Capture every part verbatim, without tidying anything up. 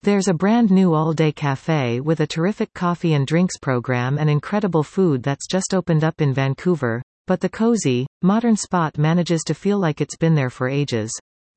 There's a brand new all-day cafe with a terrific coffee and drinks program and incredible food that's just opened up in Vancouver, but the cozy, modern spot manages to feel like it's been there for ages.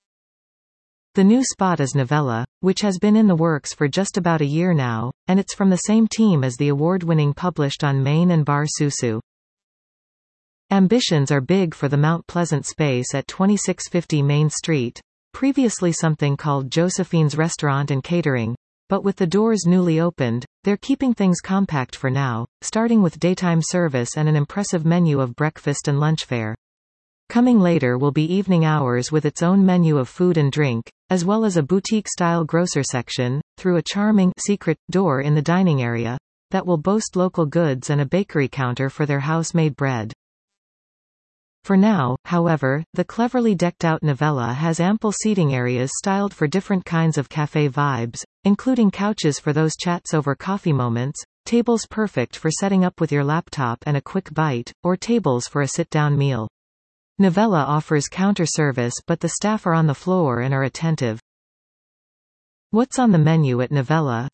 The new spot is Novella, which has been in the works for just about a year now, and it's from the same team as the award-winning Published on Main and Bar Susu. Ambitions are big for the Mount Pleasant space at twenty-six fifty Main Street, previously something called Josephine's Restaurant and Catering, but with the doors newly opened, they're keeping things compact for now, starting with daytime service and an impressive menu of breakfast and lunch fare. Coming later will be evening hours with its own menu of food and drink, as well as a boutique-style grocer section, through a charming secret door in the dining area, that will boast local goods and a bakery counter for their house-made bread. For now, however, the cleverly decked-out Novella has ample seating areas styled for different kinds of café vibes, including couches for those chats over coffee moments, tables perfect for setting up with your laptop and a quick bite, or tables for a sit-down meal. Novella offers counter service, but the staff are on the floor and are attentive. What's on the menu at Novella?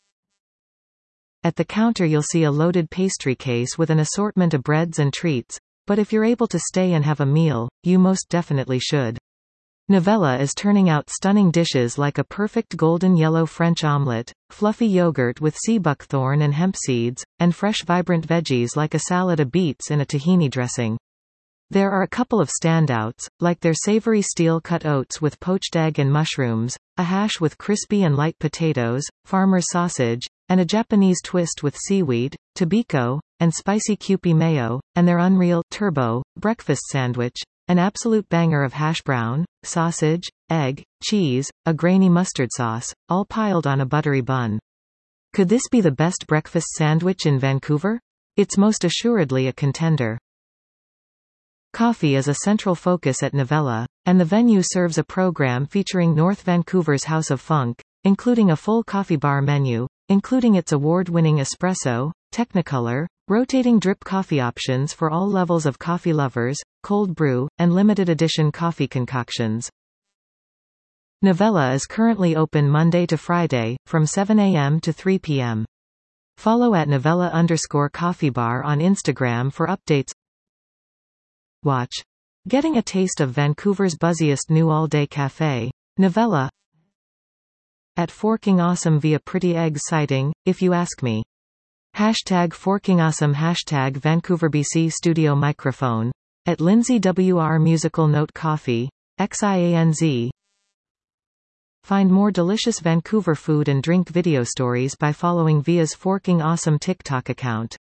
At the counter you'll see a loaded pastry case with an assortment of breads and treats, but if you're able to stay and have a meal, you most definitely should. Novella is turning out stunning dishes like a perfect golden yellow French omelette, fluffy yogurt with sea buckthorn and hemp seeds, and fresh vibrant veggies like a salad of beets in a tahini dressing. There are a couple of standouts, like their savory steel-cut oats with poached egg and mushrooms, a hash with crispy and light potatoes, farmer's sausage, and a Japanese twist with seaweed, tobiko, and spicy Kewpie mayo, and their unreal turbo breakfast sandwich, an absolute banger of hash brown, sausage, egg, cheese, a grainy mustard sauce, all piled on a buttery bun. Could this be the best breakfast sandwich in Vancouver? It's most assuredly a contender. Coffee is a central focus at Novella, and the venue serves a program featuring North Vancouver's House of Funk, including a full coffee bar menu, including its award-winning espresso, Technicolor, rotating drip coffee options for all levels of coffee lovers, cold brew, and limited edition coffee concoctions. Novella is currently open Monday to Friday, from seven a m to three p m Follow at Novella underscore coffee bar on Instagram for updates. Watch. Getting a taste of Vancouver's buzziest new all-day cafe, Novella. At Forking Awesome via Pretty Eggs sighting, if you ask me. Hashtag Forking Awesome Hashtag Vancouver B C Studio Microphone. At Lindsay W R Musical Note Coffee. X I A N Z. Find more delicious Vancouver food and drink video stories by following Via's Forking Awesome TikTok account.